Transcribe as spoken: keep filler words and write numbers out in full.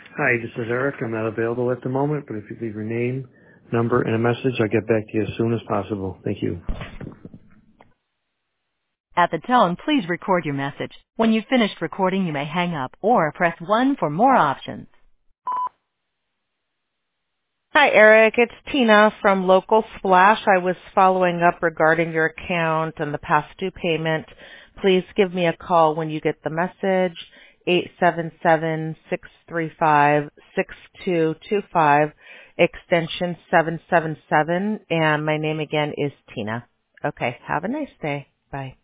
Hi, this is Eric. I'm not available at the moment, but if you leave your name, number, and a message, I'll get back to you as soon as possible. Thank you. At the tone, please record your message. When you've finished recording, you may hang up or press one for more options. Hi, Eric. It's Tina from Local Splash. I was following up regarding your account and the past due payment. Please give me a call when you get the message, eight seven seven, six three five, six two two five, extension seven seven seven, and my name again is Tina. Okay, have a nice day. Bye.